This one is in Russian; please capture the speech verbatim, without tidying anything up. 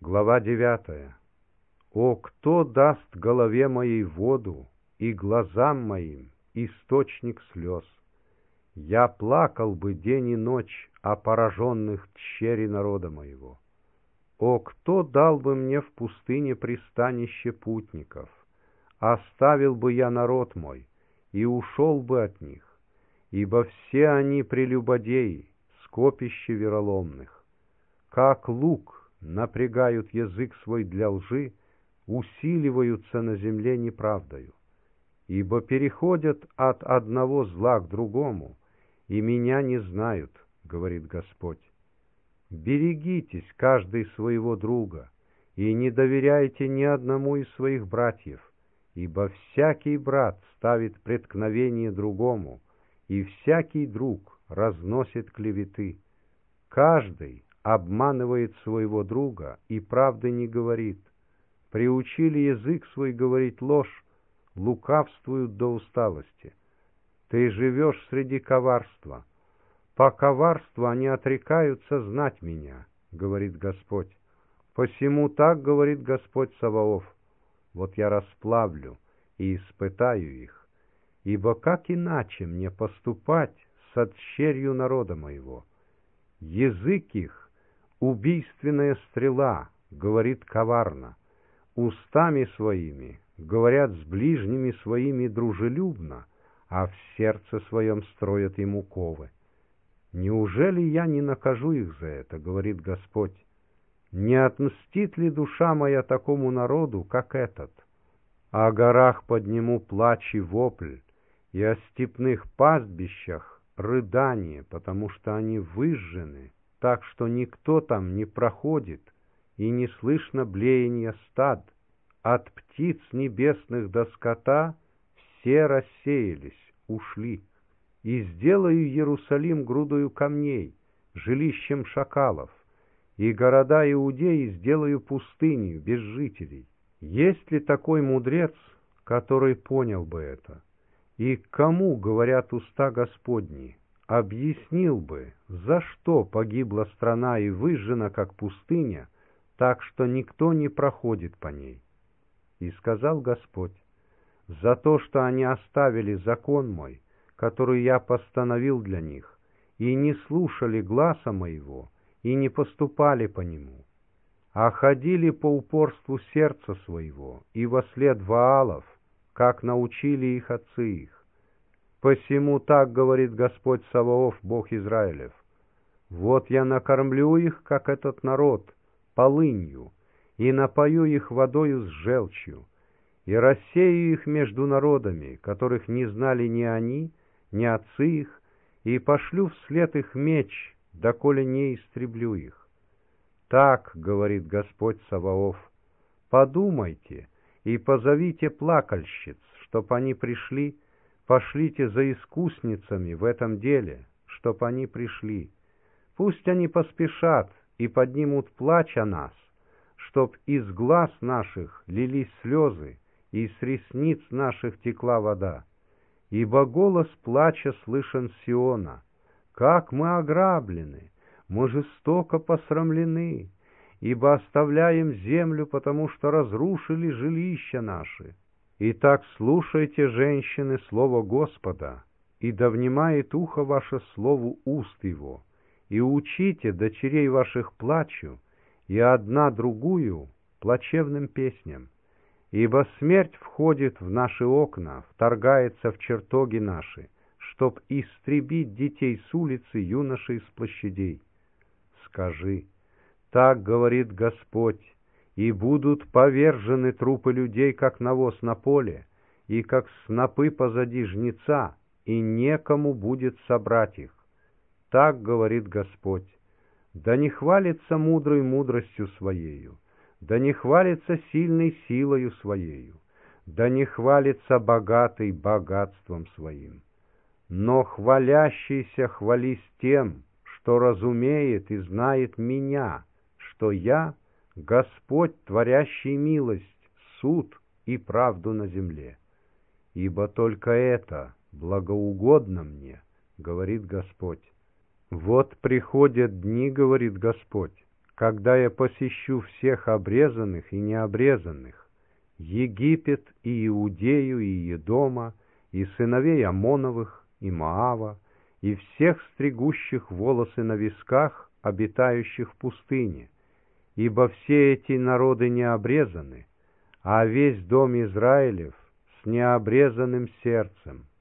Глава девятая. «О, кто даст голове моей воду и глазам моим источник слез? Я плакал бы день и ночь о пораженных тщере народа моего. О, кто дал бы мне в пустыне пристанище путников? Оставил бы я народ мой и ушел бы от них, ибо все они прелюбодеи, скопище вероломных. Как лук напрягают язык свой для лжи, усиливаются на земле неправдою. Ибо переходят от одного зла к другому, и меня не знают, говорит Господь. Берегитесь каждый своего друга, и не доверяйте ни одному из своих братьев, ибо всякий брат ставит преткновение другому, и всякий друг разносит клеветы. Каждый обманывает своего друга и правды не говорит. Приучили язык свой говорить ложь, лукавствуют до усталости. Ты живешь среди коварства. По коварству они отрекаются знать меня, говорит Господь. Посему так говорит Господь Саваоф: вот я расплавлю и испытаю их, ибо как иначе мне поступать с отщерью народа моего? Язык их — убийственная стрела, говорит коварно, устами своими говорят с ближними своими дружелюбно, а в сердце своем строят им уковы. Неужели я не накажу их за это, говорит Господь? Не отмстит ли душа моя такому народу, как этот? О горах подниму плач и вопль, и о степных пастбищах рыдание, потому что они выжжены, так что никто там не проходит, и не слышно блеяния стад. От птиц небесных до скота все рассеялись, ушли. И сделаю Иерусалим грудою камней, жилищем шакалов, и города Иудеи сделаю пустынью без жителей. Есть ли такой мудрец, который понял бы это? И кому говорят уста Господни? Объяснил бы, за что погибла страна и выжжена, как пустыня, так что никто не проходит по ней. И сказал Господь: за то, что они оставили закон мой, который я постановил для них, и не слушали гласа моего, и не поступали по нему, а ходили по упорству сердца своего, и вослед Ваалов, как научили их отцы их. Посему так говорит Господь Саваоф, Бог Израилев: вот я накормлю их, как этот народ, полынью, и напою их водою с желчью, и рассею их между народами, которых не знали ни они, ни отцы их, и пошлю вслед их меч, доколе не истреблю их. Так говорит Господь Саваоф: подумайте и позовите плакальщиц, чтоб они пришли. Пошлите за искусницами в этом деле, чтоб они пришли. Пусть они поспешат и поднимут плач о нас, чтоб из глаз наших лились слезы, и с ресниц наших текла вода. Ибо голос плача слышен с Сиона: как мы ограблены, мы жестоко посрамлены, ибо оставляем землю, потому что разрушили жилища наши. Итак, слушайте, женщины, слово Господа, и да внимает ухо ваше слову уст его, и учите дочерей ваших плачу, и одна другую плачевным песням. Ибо смерть входит в наши окна, вторгается в чертоги наши, чтоб истребить детей с улицы, юношей с площадей. Скажи: так говорит Господь, и будут повержены трупы людей, как навоз на поле, и как снопы позади жнеца, и некому будет собрать их. Так говорит Господь: да не хвалится мудрый мудростью своею, да не хвалится сильной силою своею, да не хвалится богатый богатством своим. Но хвалящийся хвались тем, что разумеет и знает меня, что я — Господь, творящий милость, суд и правду на земле. Ибо только это благоугодно мне, говорит Господь. Вот приходят дни, говорит Господь, когда я посещу всех обрезанных и необрезанных, Египет и Иудею и Едома, и сыновей Амоновых, и Моава, и всех стригущих волосы на висках, обитающих в пустыне, ибо все эти народы не обрезаны, а весь дом Израилев с необрезанным сердцем.